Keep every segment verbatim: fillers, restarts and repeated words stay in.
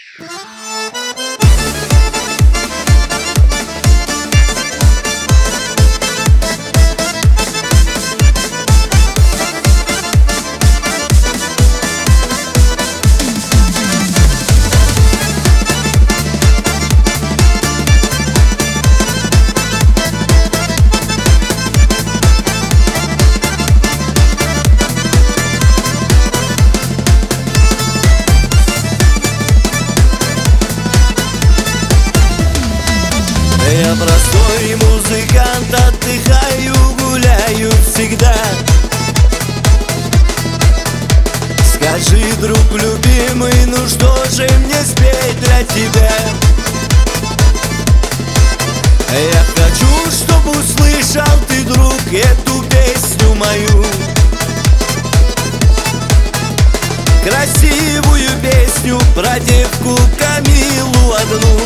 Я простой музыкант, отдыхаю, гуляю всегда. Скажи, друг любимый, ну что же мне спеть для тебя? Я хочу, чтобы услышал ты, друг, эту песню мою. Красивую песню про девку Камилу одну.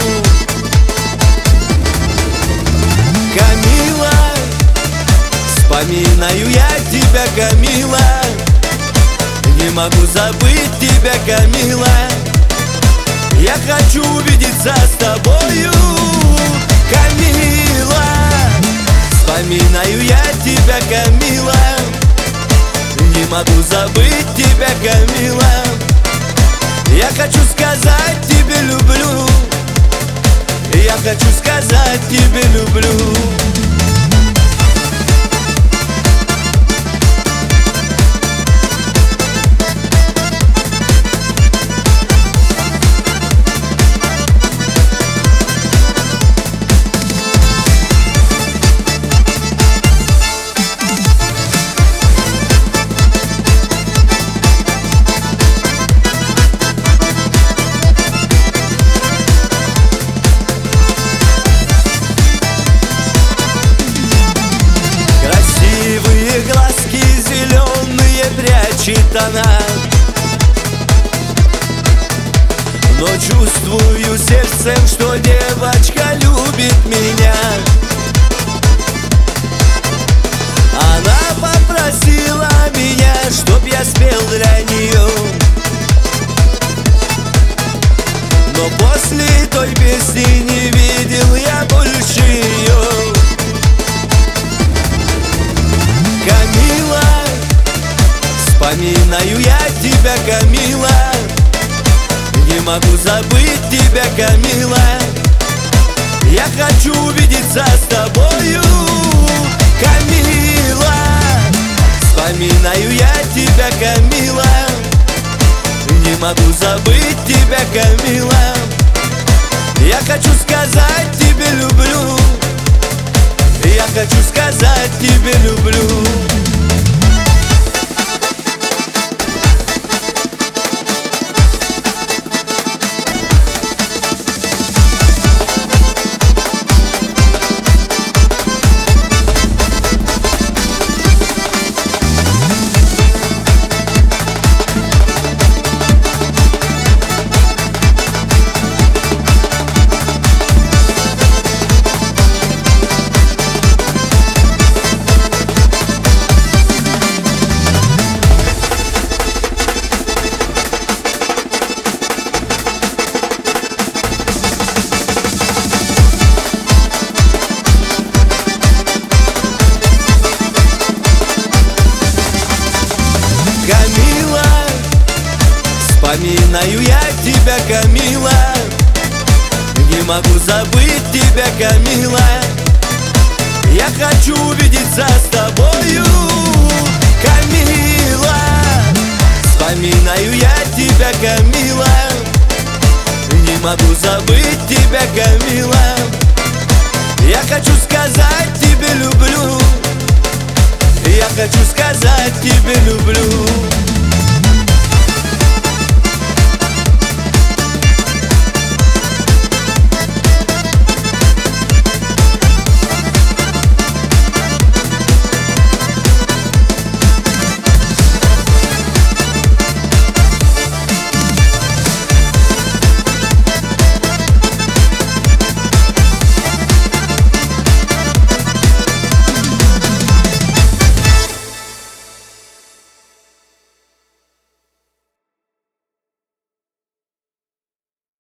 Камила, вспоминаю я тебя, Камила. Не могу забыть тебя, Камила. Я хочу увидеться с тобою, Камила. Вспоминаю я тебя, Камила. Не могу забыть тебя, Камила. Я хочу сказать тебе люблю. Я хочу сказать тебе люблю. Глазки зеленые прячет она, но чувствую сердцем, что девочка любит меня. Она попросила меня, чтоб я спел для нее, но после той песни не видел я больше ее. Камила, вспоминаю я тебя, Камила. Не могу забыть тебя, Камила. Я хочу увидеться с тобою, Камила. Вспоминаю я тебя, Камила. Не могу забыть тебя, Камила. Я хочу сказать тебе люблю. Я хочу сказать тебе люблю. Камила, вспоминаю я тебя, Камила. Не могу забыть тебя, Камила. Я хочу увидеться с тобою, Камила. Вспоминаю я тебя, Камила. Не могу забыть тебя, Камила. Я хочу сказать тебе люблю. Я хочу сказать тебе люблю.